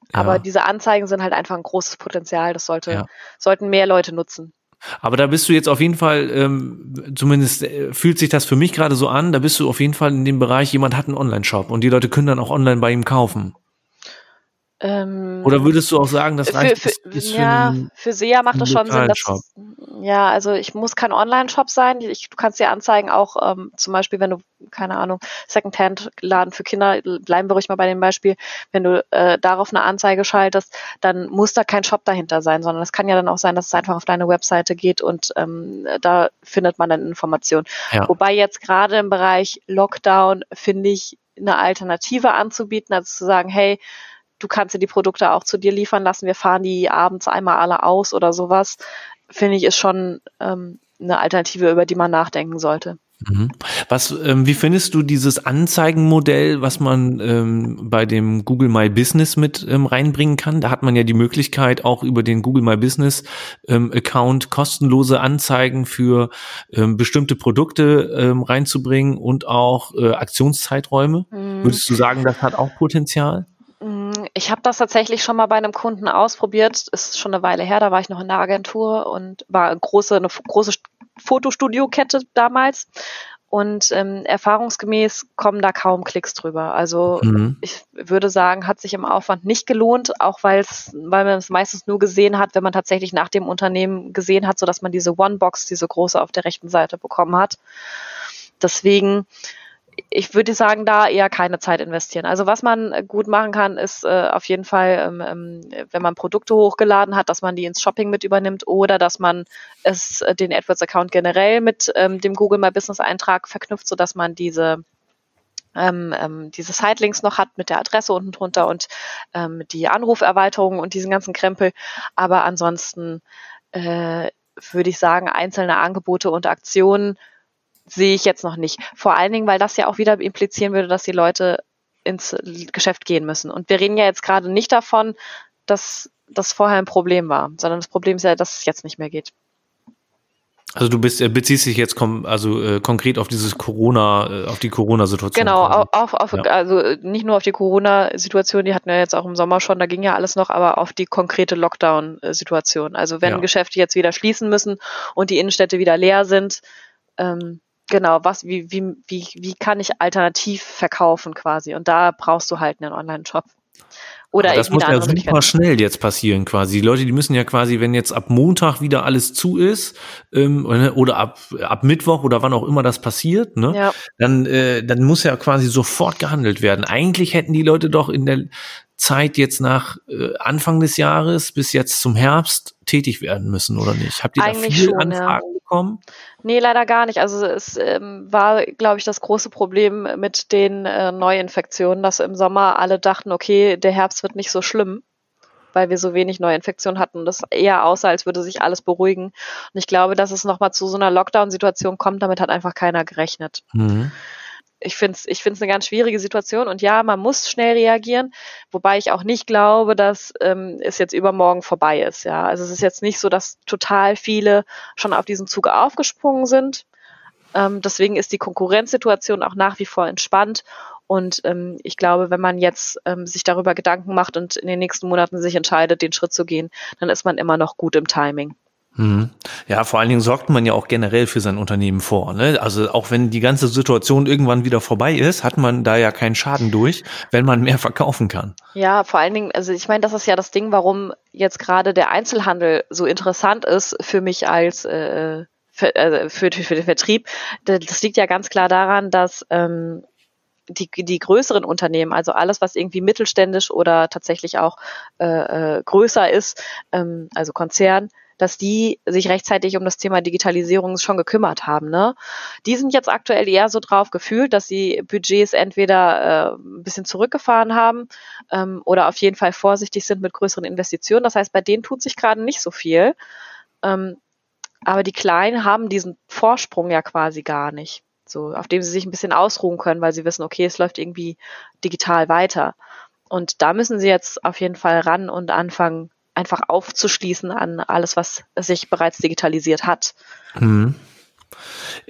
Aber Ja. diese Anzeigen sind halt einfach ein großes Potenzial. Das sollte, Ja. sollten mehr Leute nutzen. Aber da bist du jetzt auf jeden Fall, ähm, zumindest äh, fühlt sich das für mich gerade so an, da bist du auf jeden Fall in dem Bereich, jemand hat einen Online-Shop und die Leute können dann auch online bei ihm kaufen. Ähm, Oder würdest du auch sagen, das für, reicht für, ist, ist für ja, einen, für SEA macht einen es schon Sinn, lokalen Shop? dass, ja, also ich muss kein Online-Shop sein. Ich, du kannst dir Anzeigen auch, ähm, zum Beispiel, wenn du, keine Ahnung, Secondhand-Laden für Kinder, bleiben wir ruhig mal bei dem Beispiel, wenn du äh, darauf eine Anzeige schaltest, dann muss da kein Shop dahinter sein, sondern es kann ja dann auch sein, dass es einfach auf deine Webseite geht und ähm, da findet man dann Informationen. Ja. Wobei jetzt gerade im Bereich Lockdown, finde ich, eine Alternative anzubieten, also zu sagen, hey, du kannst dir die Produkte auch zu dir liefern lassen, wir fahren die abends einmal alle aus oder sowas, finde ich, ist schon ähm, eine Alternative, über die man nachdenken sollte. Mhm. Was, ähm, wie findest du dieses Anzeigenmodell, was man ähm, bei dem Google My Business mit ähm, reinbringen kann? Da hat man ja die Möglichkeit, auch über den Google My Business ähm, Account kostenlose Anzeigen für ähm, bestimmte Produkte ähm, reinzubringen und auch äh, Aktionszeiträume. Mhm. Würdest du sagen, das hat auch Potenzial? Ich habe das tatsächlich schon mal bei einem Kunden ausprobiert. Ist schon eine Weile her, da war ich noch in der Agentur und war eine große, eine große Fotostudio-Kette damals. Und ähm, erfahrungsgemäß kommen da kaum Klicks drüber. Also Mhm. ich würde sagen, hat sich im Aufwand nicht gelohnt, auch weil es, weil man es meistens nur gesehen hat, wenn man tatsächlich nach dem Unternehmen gesehen hat, sodass man diese One-Box, diese große auf der rechten Seite bekommen hat. Deswegen, ich würde sagen, da eher keine Zeit investieren. Also was man gut machen kann, ist äh, auf jeden Fall, ähm, wenn man Produkte hochgeladen hat, dass man die ins Shopping mit übernimmt oder dass man es äh, den AdWords-Account generell mit ähm, dem Google My Business-Eintrag verknüpft, sodass man diese ähm, ähm, diese Sitelinks noch hat mit der Adresse unten drunter und ähm, die Anruferweiterung und diesen ganzen Krempel. Aber ansonsten äh, würde ich sagen, einzelne Angebote und Aktionen sehe ich jetzt noch nicht. Vor allen Dingen, weil das ja auch wieder implizieren würde, dass die Leute ins Geschäft gehen müssen. Und wir reden ja jetzt gerade nicht davon, dass das vorher ein Problem war, sondern das Problem ist ja, dass es jetzt nicht mehr geht. Also du bist, äh, beziehst dich jetzt kom- also äh, konkret auf dieses Corona, äh, auf die Corona-Situation. Genau, quasi. auf, auf, Ja. also nicht nur auf die Corona-Situation, die hatten wir jetzt auch im Sommer schon, da ging ja alles noch, aber auf die konkrete Lockdown-Situation. Also wenn Ja. Geschäfte jetzt wieder schließen müssen und die Innenstädte wieder leer sind, ähm, genau, was, wie, wie, wie, wie kann ich alternativ verkaufen quasi? Und da brauchst du halt einen Online-Shop. Oder Aber das irgendwie muss eine ja andere super Möglichkeit. schnell jetzt passieren quasi. Die Leute, die müssen ja quasi, wenn jetzt ab Montag wieder alles zu ist ähm, oder ab ab Mittwoch oder wann auch immer das passiert, ne, Ja. dann äh, dann muss ja quasi sofort gehandelt werden. Eigentlich hätten die Leute doch in der Zeit jetzt nach äh, Anfang des Jahres bis jetzt zum Herbst tätig werden müssen, oder nicht? Habt ihr da Eigentlich viele schon, ja. Anfragen bekommen? Nee, leider gar nicht. Also es ähm, war, glaube ich, das große Problem mit den äh, Neuinfektionen, dass im Sommer alle dachten, okay, der Herbst wird nicht so schlimm, weil wir so wenig Neuinfektionen hatten und das eher aussah, als würde sich alles beruhigen. Und ich glaube, dass es nochmal zu so einer Lockdown-Situation kommt, damit hat einfach keiner gerechnet. Mhm. Ich finde es ich find's eine ganz schwierige Situation und ja, man muss schnell reagieren, wobei ich auch nicht glaube, dass ähm, es jetzt übermorgen vorbei ist. Ja, also es ist jetzt nicht so, dass total viele schon auf diesen Zug aufgesprungen sind. Ähm, deswegen ist die Konkurrenzsituation auch nach wie vor entspannt und ähm, ich glaube, wenn man jetzt ähm, sich darüber Gedanken macht und in den nächsten Monaten sich entscheidet, den Schritt zu gehen, dann ist man immer noch gut im Timing. Mhm. Ja, vor allen Dingen sorgt man ja auch generell für sein Unternehmen vor. Ne? Also auch wenn die ganze Situation irgendwann wieder vorbei ist, hat man da ja keinen Schaden durch, wenn man mehr verkaufen kann. Ja, vor allen Dingen, also ich meine, das ist ja das Ding, warum jetzt gerade der Einzelhandel so interessant ist für mich als äh, für, äh, für, für den Vertrieb. Das liegt ja ganz klar daran, dass ähm, die, die größeren Unternehmen, also alles, was irgendwie mittelständisch oder tatsächlich auch äh, äh, größer ist, ähm, also Konzern, dass die sich rechtzeitig um das Thema Digitalisierung schon gekümmert haben. Ne? Die sind jetzt aktuell eher so drauf gefühlt, dass sie Budgets entweder äh, ein bisschen zurückgefahren haben ähm, oder auf jeden Fall vorsichtig sind mit größeren Investitionen. Das heißt, bei denen tut sich gerade nicht so viel. Ähm, aber die Kleinen haben diesen Vorsprung ja quasi gar nicht, so auf dem sie sich ein bisschen ausruhen können, weil sie wissen, okay, es läuft irgendwie digital weiter. Und da müssen sie jetzt auf jeden Fall ran und anfangen, einfach aufzuschließen an alles, was sich bereits digitalisiert hat. Mhm.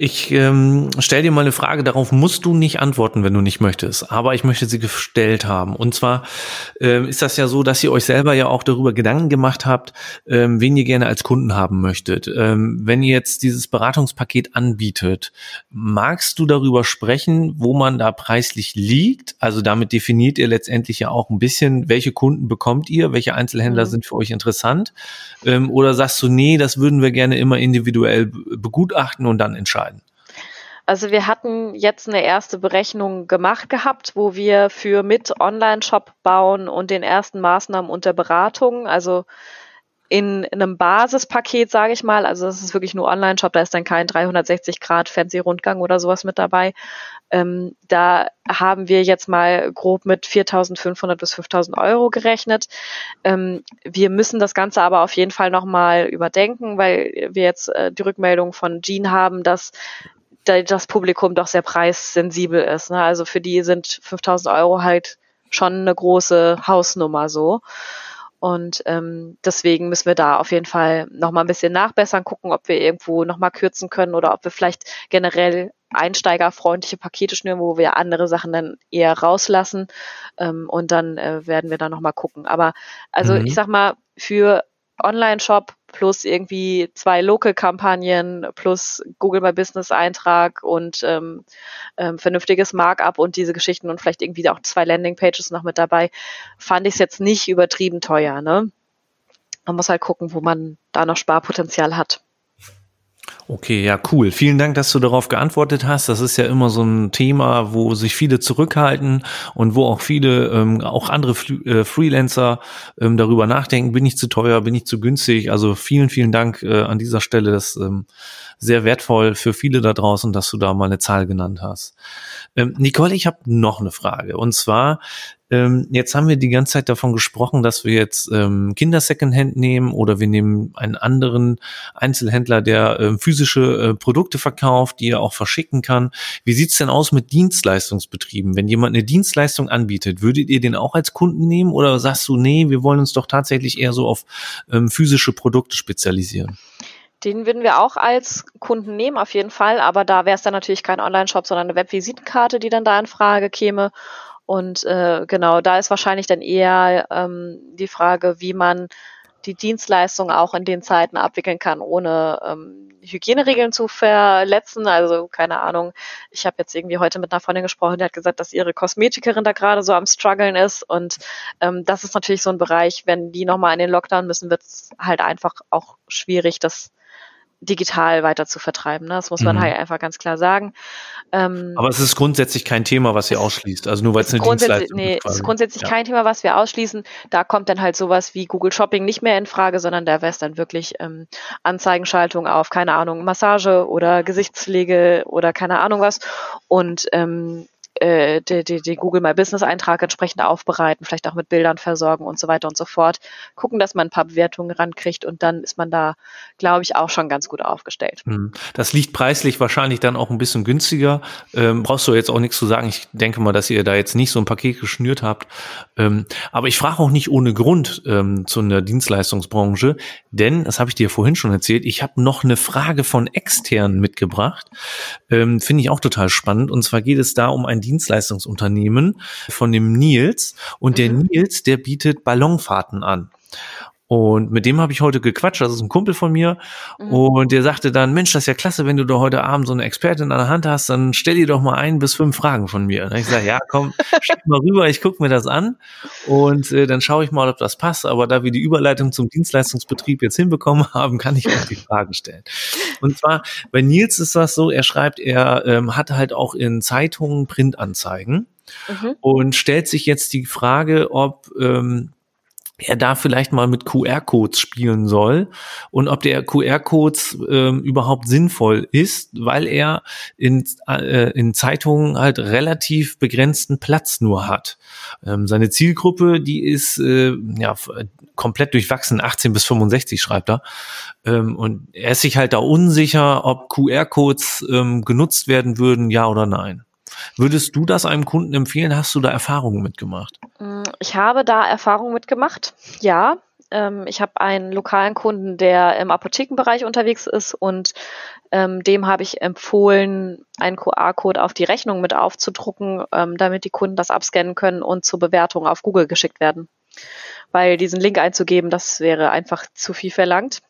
Ich ähm, stell dir mal eine Frage, darauf musst du nicht antworten, wenn du nicht möchtest, aber ich möchte sie gestellt haben. Und zwar ähm, ist das ja so, dass ihr euch selber ja auch darüber Gedanken gemacht habt, ähm, wen ihr gerne als Kunden haben möchtet. Ähm, wenn ihr jetzt dieses Beratungspaket anbietet, magst du darüber sprechen, wo man da preislich liegt? Also damit definiert ihr letztendlich ja auch ein bisschen, welche Kunden bekommt ihr, welche Einzelhändler Mhm. sind für euch interessant? Ähm, oder sagst du, nee, das würden wir gerne immer individuell be- begutachten und dann entscheiden? Also wir hatten jetzt eine erste Berechnung gemacht gehabt, wo wir für mit Online-Shop bauen und den ersten Maßnahmen und der Beratung, also in, in einem Basispaket, sage ich mal, also das ist wirklich nur Online-Shop, da ist dann kein dreihundertsechzig Grad Fancy-Rundgang oder sowas mit dabei. Ähm, da haben wir jetzt mal grob mit viertausendfünfhundert bis fünftausend Euro gerechnet. Ähm, wir müssen das Ganze aber auf jeden Fall nochmal überdenken, weil wir jetzt äh, die Rückmeldung von Jean haben, dass da das Publikum doch sehr preissensibel ist. Ne? Also für die sind fünftausend Euro halt schon eine große Hausnummer so. Und ähm, deswegen müssen wir da auf jeden Fall nochmal ein bisschen nachbessern, gucken, ob wir irgendwo nochmal kürzen können oder ob wir vielleicht generell einsteigerfreundliche Pakete schnüren, wo wir andere Sachen dann eher rauslassen. Ähm, und dann äh, werden wir da nochmal gucken. Aber also ich Mhm. sag mal, für Online-Shop plus irgendwie zwei Local-Kampagnen plus Google My Business-Eintrag und ähm, ähm, vernünftiges Markup und diese Geschichten und vielleicht irgendwie auch zwei Landing-Pages noch mit dabei, fand ich es jetzt nicht übertrieben teuer. Ne? Man muss halt gucken, wo man da noch Sparpotenzial hat. Okay, ja, cool. Vielen Dank, dass du darauf geantwortet hast. Das ist ja immer so ein Thema, wo sich viele zurückhalten und wo auch viele, ähm, auch andere Fl- äh, Freelancer ähm, darüber nachdenken, bin ich zu teuer, bin ich zu günstig. Also vielen, vielen Dank äh, an dieser Stelle. Das ist ähm, sehr wertvoll für viele da draußen, dass du da mal eine Zahl genannt hast. Ähm, Nicole, ich habe noch eine Frage. Und zwar, ähm, jetzt haben wir die ganze Zeit davon gesprochen, dass wir jetzt ähm, Kinder-Secondhand nehmen oder wir nehmen einen anderen Einzelhändler, der ähm, physische äh, Produkte verkauft, die er auch verschicken kann. Wie sieht's denn aus mit Dienstleistungsbetrieben? Wenn jemand eine Dienstleistung anbietet, würdet ihr den auch als Kunden nehmen oder sagst du, nee, wir wollen uns doch tatsächlich eher so auf ähm, physische Produkte spezialisieren? Den würden wir auch als Kunden nehmen, auf jeden Fall. Aber da wäre es dann natürlich kein Online-Shop, sondern eine Webvisitenkarte, die dann da in Frage käme. Und äh, genau, da ist wahrscheinlich dann eher ähm, die Frage, wie man die Dienstleistung auch in den Zeiten abwickeln kann, ohne ähm, Hygieneregeln zu verletzen. Also keine Ahnung, ich habe jetzt irgendwie heute mit einer Freundin gesprochen, die hat gesagt, dass ihre Kosmetikerin da gerade so am struggeln ist. Und ähm, das ist natürlich so ein Bereich, wenn die nochmal in den Lockdown müssen, wird es halt einfach auch schwierig, das digital weiter zu vertreiben. Ne? Das muss man Mhm. halt einfach ganz klar sagen. Ähm, Aber es ist grundsätzlich kein Thema, was ihr es ausschließt. Also nur weil es ist eine grundsätzlich, Dienstleistung ist nee, ist quasi. grundsätzlich Ja. kein Thema, was wir ausschließen. Da kommt dann halt sowas wie Google Shopping nicht mehr in Frage, sondern da wäre es dann wirklich ähm, Anzeigenschaltung auf, keine Ahnung, Massage oder Gesichtspflege oder keine Ahnung was. Und ähm, äh, die, die, die Google My Business Eintrag entsprechend aufbereiten, vielleicht auch mit Bildern versorgen und so weiter und so fort. Gucken, dass man ein paar Bewertungen rankriegt und dann ist man da, glaube ich, auch schon ganz gut aufgestellt. Mhm. Das liegt preislich wahrscheinlich dann auch ein bisschen günstiger. Ähm, brauchst du jetzt auch nichts zu sagen. Ich denke mal, dass ihr da jetzt nicht so ein Paket geschnürt habt. Ähm, aber ich frage auch nicht ohne Grund ähm, zu einer Dienstleistungsbranche, denn, das habe ich dir vorhin schon erzählt, ich habe noch eine Frage von externen mitgebracht. Ähm, finde ich auch total spannend. Und zwar geht es da um ein Dienstleistungsunternehmen von dem Nils. Und der Mhm. Nils, der bietet Ballonfahrten an. Und mit dem habe ich heute gequatscht, das ist ein Kumpel von mir. Mhm. Und der sagte dann, Mensch, das ist ja klasse, wenn du da heute Abend so eine Expertin an der Hand hast, dann stell dir doch mal ein bis fünf Fragen von mir. Und ich sage, ja, komm, schick mal rüber, ich gucke mir das an und äh, dann schaue ich mal, ob das passt. Aber da wir die Überleitung zum Dienstleistungsbetrieb jetzt hinbekommen haben, kann ich auch die Fragen stellen. Und zwar, bei Nils ist das so, er schreibt, er ähm, hat halt auch in Zeitungen Printanzeigen Mhm. und stellt sich jetzt die Frage, ob ähm, er da vielleicht mal mit Q R-Codes spielen soll und ob der Q R-Codes ähm, überhaupt sinnvoll ist, weil er in, äh, in Zeitungen halt relativ begrenzten Platz nur hat. Ähm, seine Zielgruppe, die ist äh, ja komplett durchwachsen, achtzehn bis fünfundsechzig schreibt er. Ähm, und er ist sich halt da unsicher, ob Q R-Codes ähm, genutzt werden würden, ja oder nein. Würdest du das einem Kunden empfehlen? Hast du da Erfahrungen mitgemacht? Ich habe da Erfahrung mitgemacht, ja. Ähm, ich habe einen lokalen Kunden, der im Apothekenbereich unterwegs ist und ähm, dem habe ich empfohlen, einen Q R-Code auf die Rechnung mit aufzudrucken, ähm, damit die Kunden das abscannen können und zur Bewertung auf Google geschickt werden. Weil diesen Link einzugeben, das wäre einfach zu viel verlangt.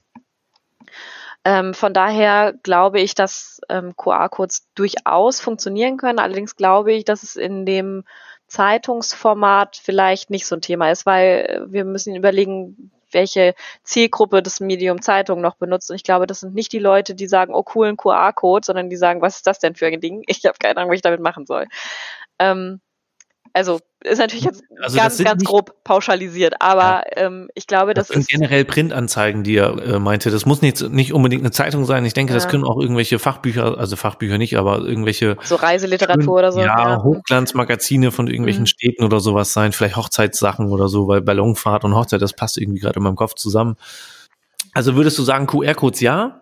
Ähm, von daher glaube ich, dass ähm, Q R-Codes durchaus funktionieren können. Allerdings glaube ich, dass es in dem Zeitungsformat vielleicht nicht so ein Thema ist, weil wir müssen überlegen, welche Zielgruppe das Medium Zeitung noch benutzt. Und ich glaube, das sind nicht die Leute, die sagen, oh cool, ein Q R-Code, sondern die sagen, was ist das denn für ein Ding? Ich habe keine Ahnung, was ich damit machen soll. Ähm, Also ist natürlich jetzt Also ganz, ganz grob pauschalisiert, aber ja. ähm, ich glaube, das, das sind ist generell Printanzeigen, die er äh, meinte. Das muss nicht, nicht unbedingt eine Zeitung sein. Ich denke, ja. das können auch irgendwelche Fachbücher, also Fachbücher nicht, aber irgendwelche so Reiseliteratur schön, oder so. Ja, ja, Hochglanzmagazine von irgendwelchen mhm. Städten oder sowas sein, vielleicht Hochzeitssachen oder so, weil Ballonfahrt und Hochzeit, das passt irgendwie gerade in meinem Kopf zusammen. Also würdest du sagen, Q R-Codes ja?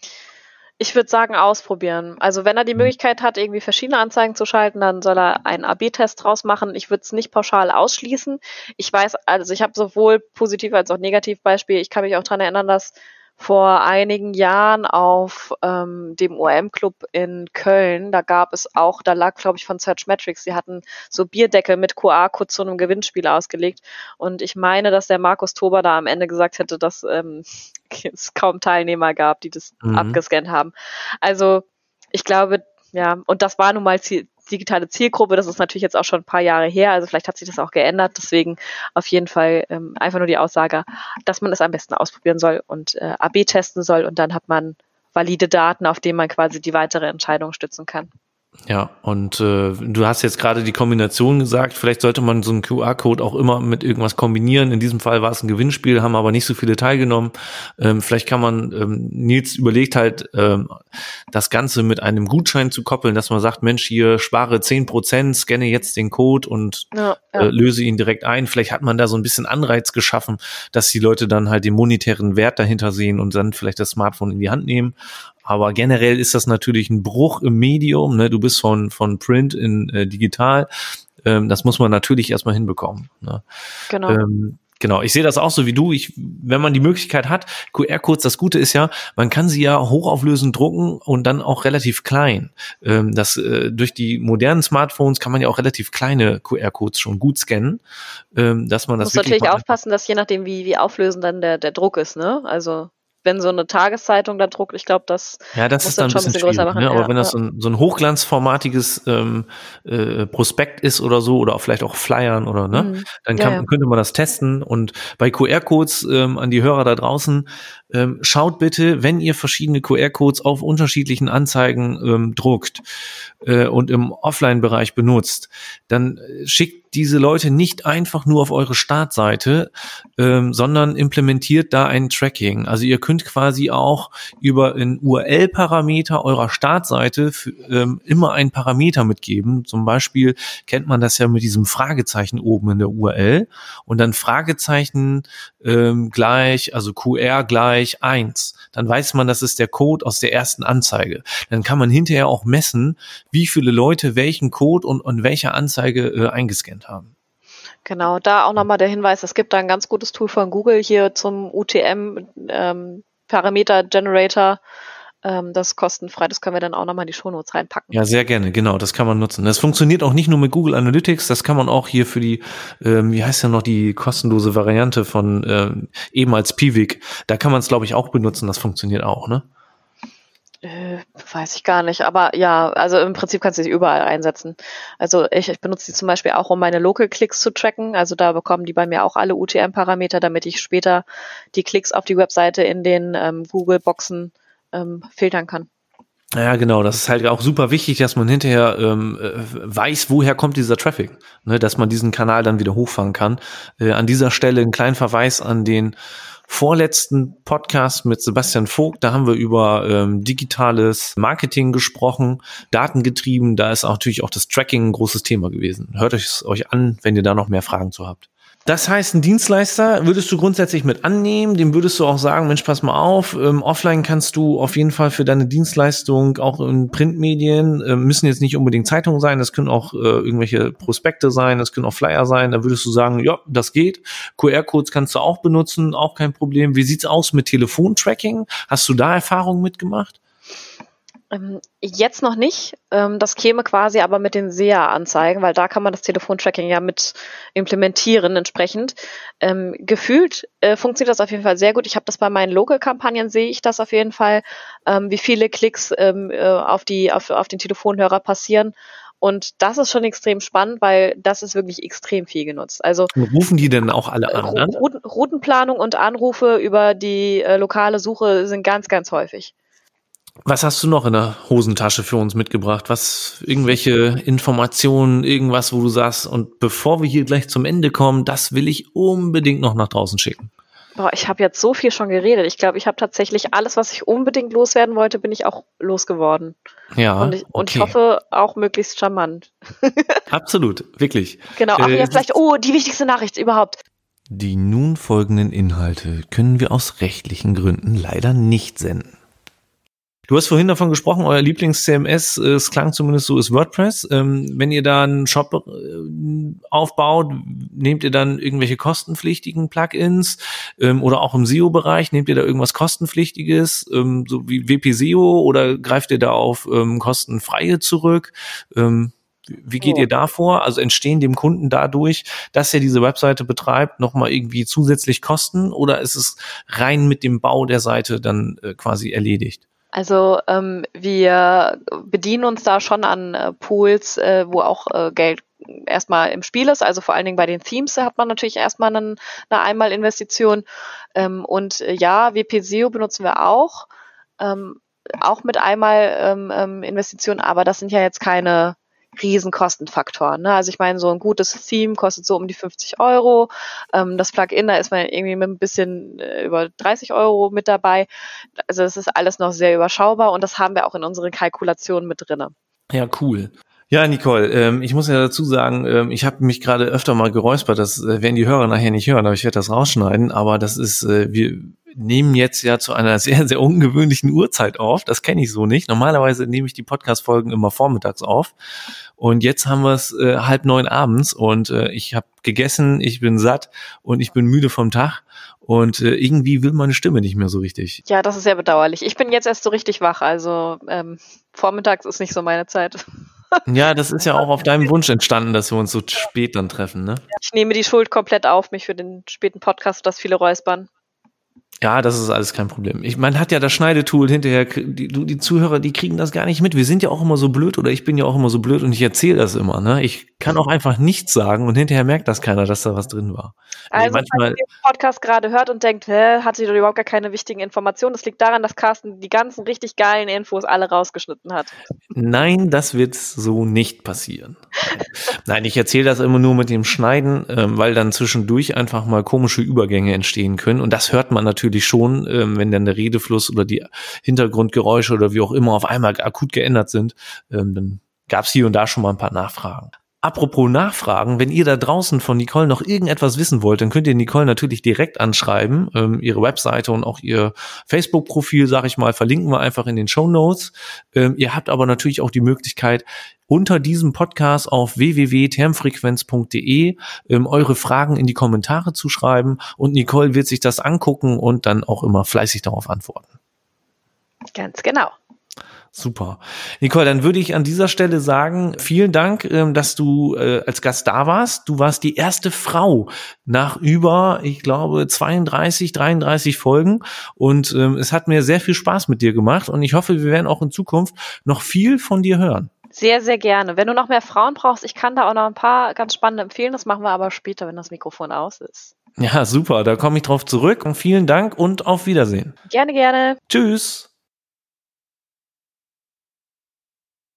Ich würde sagen, ausprobieren. Also wenn er die Möglichkeit hat, irgendwie verschiedene Anzeigen zu schalten, dann soll er einen A B Test draus machen. Ich würde es nicht pauschal ausschließen. Ich weiß, also ich habe sowohl positiv als auch negativ Beispiele. Ich kann mich auch daran erinnern, dass vor einigen Jahren auf ähm, dem O M-Club in Köln, da gab es auch, da lag, glaube ich, von Searchmetrics, die hatten so Bierdeckel mit Q R-Code zu einem Gewinnspiel ausgelegt. Und ich meine, dass der Markus Tober da am Ende gesagt hätte, dass ähm, es kaum Teilnehmer gab, die das mhm. abgescannt haben. Also ich glaube, ja, und das war nun mal Ziel, digitale Zielgruppe, das ist natürlich jetzt auch schon ein paar Jahre her, also vielleicht hat sich das auch geändert, deswegen auf jeden Fall ähm, einfach nur die Aussage, dass man es am besten ausprobieren soll und äh, A B testen soll und dann hat man valide Daten, auf denen man quasi die weitere Entscheidung stützen kann. Ja, und äh, du hast jetzt gerade die Kombination gesagt, vielleicht sollte man so einen Q R-Code auch immer mit irgendwas kombinieren. In diesem Fall war es ein Gewinnspiel, haben aber nicht so viele teilgenommen. Ähm, vielleicht kann man, ähm, Nils überlegt halt, ähm, das Ganze mit einem Gutschein zu koppeln, dass man sagt, Mensch, hier spare zehn Prozent, scanne jetzt den Code und ja, ja. Äh, löse ihn direkt ein. Vielleicht hat man da so ein bisschen Anreiz geschaffen, dass die Leute dann halt den monetären Wert dahinter sehen und dann vielleicht das Smartphone in die Hand nehmen. Aber generell ist das natürlich ein Bruch im Medium, ne? Du bist von von Print in äh, digital. Ähm, das muss man natürlich erstmal hinbekommen. Ne? Genau. Ähm, genau. Ich sehe das auch so wie du. Ich, wenn man die Möglichkeit hat, Q R-Codes, das Gute ist ja, man kann sie ja hochauflösend drucken und dann auch relativ klein. Ähm, das äh, durch die modernen Smartphones kann man ja auch relativ kleine Q R-Codes schon gut scannen, ähm, dass man das. Man muss natürlich aufpassen, dass je nachdem wie wie auflösend dann der der Druck ist, ne? Also wenn so eine Tageszeitung da druckt, ich glaube, das ja, das muss ist dann ein bisschen, bisschen größer machen. Ne? Aber ja, wenn das ja. so, ein, so ein hochglanzformatiges ähm, äh, Prospekt ist oder so, oder auch vielleicht auch Flyern oder ne, mhm. dann kann, ja, ja. könnte man das testen. Und bei Q R-Codes ähm, an die Hörer da draußen, ähm, schaut bitte, wenn ihr verschiedene Q R-Codes auf unterschiedlichen Anzeigen ähm, druckt äh, und im Offline-Bereich benutzt, dann schickt diese Leute nicht einfach nur auf eure Startseite, ähm, sondern implementiert da ein Tracking. Also ihr könnt quasi auch über einen U R L-Parameter eurer Startseite für, ähm, immer einen Parameter mitgeben. Zum Beispiel kennt man das ja mit diesem Fragezeichen oben in der U R L und dann Fragezeichen ähm, gleich, also Q R gleich eins. Dann weiß man, das ist der Code aus der ersten Anzeige. Dann kann man hinterher auch messen, wie viele Leute welchen Code und, und welche Anzeige äh, eingescannt haben. Genau, da auch nochmal der Hinweis, es gibt da ein ganz gutes Tool von Google hier zum U T M ähm, Parameter Generator. Ähm, das ist kostenfrei, das können wir dann auch nochmal in die Shownotes reinpacken. Ja, sehr gerne, genau, das kann man nutzen. Das funktioniert auch nicht nur mit Google Analytics, das kann man auch hier für die, ähm, wie heißt ja noch die kostenlose Variante von ähm, eben als Piwik, da kann man es, glaube ich, auch benutzen, das funktioniert auch, ne? Äh, weiß ich gar nicht, aber ja, also im Prinzip kannst du sie überall einsetzen. Also ich, ich benutze die zum Beispiel auch, um meine Local Clicks zu tracken. Also da bekommen die bei mir auch alle U T M-Parameter, damit ich später die Klicks auf die Webseite in den ähm, Google-Boxen ähm, filtern kann. Ja, genau. Das ist halt auch super wichtig, dass man hinterher ähm, weiß, woher kommt dieser Traffic, ne, dass man diesen Kanal dann wieder hochfahren kann. Äh, an dieser Stelle ein kleinen Verweis an den vorletzten Podcast mit Sebastian Vogt, da haben wir über ähm, digitales Marketing gesprochen, datengetrieben, da ist auch natürlich auch das Tracking ein großes Thema gewesen. Hört euch es euch an, wenn ihr da noch mehr Fragen zu habt. Das heißt, ein Dienstleister würdest du grundsätzlich mit annehmen, dem würdest du auch sagen, Mensch, pass mal auf, ähm, offline kannst du auf jeden Fall für deine Dienstleistung auch in Printmedien, äh, müssen jetzt nicht unbedingt Zeitungen sein, das können auch äh, irgendwelche Prospekte sein, das können auch Flyer sein, da würdest du sagen, ja, das geht. Q R-Codes kannst du auch benutzen, auch kein Problem. Wie sieht's aus mit Telefontracking? Hast du da Erfahrungen mitgemacht? Ähm, jetzt noch nicht. Ähm, das käme quasi aber mit den S E A-Anzeigen, weil da kann man das Telefontracking ja mit implementieren entsprechend. Ähm, gefühlt äh, funktioniert das auf jeden Fall sehr gut. Ich habe das bei meinen Local-Kampagnen, sehe ich das auf jeden Fall, ähm, wie viele Klicks ähm, äh, auf, die, auf, auf den Telefonhörer passieren. Und das ist schon extrem spannend, weil das ist wirklich extrem viel genutzt. Also rufen die denn auch alle an? Routen, Routenplanung und Anrufe über die äh, lokale Suche sind ganz, ganz häufig. Was hast du noch in der Hosentasche für uns mitgebracht? Was, irgendwelche Informationen, irgendwas, wo du sagst, und bevor wir hier gleich zum Ende kommen, das will ich unbedingt noch nach draußen schicken? Boah, ich habe jetzt so viel schon geredet. Ich glaube, ich habe tatsächlich alles, was ich unbedingt loswerden wollte, bin ich auch losgeworden. Ja, und ich, okay. Und ich hoffe, auch möglichst charmant. Absolut, wirklich. Genau, ach äh, ja, vielleicht, oh, die wichtigste Nachricht überhaupt. Die nun folgenden Inhalte können wir aus rechtlichen Gründen leider nicht senden. Du hast vorhin davon gesprochen, euer Lieblings-C M S, äh, es klang zumindest so, ist WordPress. Ähm, wenn ihr da einen Shop äh, aufbaut, nehmt ihr dann irgendwelche kostenpflichtigen Plugins ähm, oder auch im S E O-Bereich, nehmt ihr da irgendwas kostenpflichtiges, ähm, so wie W P S E O, oder greift ihr da auf ähm, kostenfreie zurück? Ähm, wie geht oh. ihr da vor? Also entstehen dem Kunden dadurch, dass er diese Webseite betreibt, nochmal irgendwie zusätzlich Kosten, oder ist es rein mit dem Bau der Seite dann äh, quasi erledigt? Also ähm, wir bedienen uns da schon an äh, Pools, äh, wo auch äh, Geld erstmal im Spiel ist. Also vor allen Dingen bei den Themes hat man natürlich erstmal einen, eine Einmalinvestition. Ähm, und äh, ja, W P S E O benutzen wir auch, ähm, auch mit Einmalinvestitionen, ähm, aber das sind ja jetzt keine Riesenkostenfaktoren. Ne? Also ich meine, so ein gutes Theme kostet so um die fünfzig Euro. Ähm, das Plugin, da ist man irgendwie mit ein bisschen äh, über dreißig Euro mit dabei. Also das ist alles noch sehr überschaubar und das haben wir auch in unseren Kalkulationen mit drinne. Ja, cool. Ja, Nicole, ähm, ich muss ja dazu sagen, ähm, ich habe mich gerade öfter mal geräuspert, das äh, werden die Hörer nachher nicht hören, aber ich werde das rausschneiden, aber das ist, äh, wir nehmen jetzt ja zu einer sehr, sehr ungewöhnlichen Uhrzeit auf, das kenne ich so nicht. Normalerweise nehme ich die Podcast-Folgen immer vormittags auf und jetzt haben wir es äh, halb neun abends und äh, ich habe gegessen, ich bin satt und ich bin müde vom Tag. Und äh, irgendwie will meine Stimme nicht mehr so richtig. Ja, das ist sehr bedauerlich. Ich bin jetzt erst so richtig wach, also ähm, vormittags ist nicht so meine Zeit. Ja, das ist ja auch auf deinem Wunsch entstanden, dass wir uns so spät dann treffen, ne? Ich nehme die Schuld komplett auf mich für den späten Podcast, das viele räuspern. Ja, das ist alles kein Problem. Ich, man hat ja das Schneidetool hinterher, die, die Zuhörer, die kriegen das gar nicht mit. Wir sind ja auch immer so blöd, oder ich bin ja auch immer so blöd und ich erzähle das immer, ne? Ich kann auch einfach nichts sagen und hinterher merkt das keiner, dass da was drin war. Also, manchmal, wenn ihr den Podcast gerade hört und denkt, hä, hat sie doch überhaupt gar keine wichtigen Informationen, das liegt daran, dass Carsten die ganzen richtig geilen Infos alle rausgeschnitten hat. Nein, das wird so nicht passieren. Nein, ich erzähle das immer nur mit dem Schneiden, ähm, weil dann zwischendurch einfach mal komische Übergänge entstehen können und das hört man natürlich schon, ähm, wenn dann der Redefluss oder die Hintergrundgeräusche oder wie auch immer auf einmal akut geändert sind, ähm, dann gab es hier und da schon mal ein paar Nachfragen. Apropos Nachfragen, wenn ihr da draußen von Nicole noch irgendetwas wissen wollt, dann könnt ihr Nicole natürlich direkt anschreiben. Ähm, ihre Webseite und auch ihr Facebook-Profil, sag ich mal, verlinken wir einfach in den Shownotes. Ähm, ihr habt aber natürlich auch die Möglichkeit, unter diesem Podcast auf w w w punkt termfrequenz punkt d e ähm, eure Fragen in die Kommentare zu schreiben und Nicole wird sich das angucken und dann auch immer fleißig darauf antworten. Ganz genau. Super. Nicole, dann würde ich an dieser Stelle sagen, vielen Dank, dass du äh, als Gast da warst. Du warst die erste Frau nach über, ich glaube, zweiunddreißig, dreiunddreißig Folgen und ähm, es hat mir sehr viel Spaß mit dir gemacht und ich hoffe, wir werden auch in Zukunft noch viel von dir hören. Sehr, sehr gerne. Wenn du noch mehr Frauen brauchst, ich kann da auch noch ein paar ganz spannende empfehlen. Das machen wir aber später, wenn das Mikrofon aus ist. Ja, super. Da komme ich drauf zurück und vielen Dank und auf Wiedersehen. Gerne, gerne. Tschüss.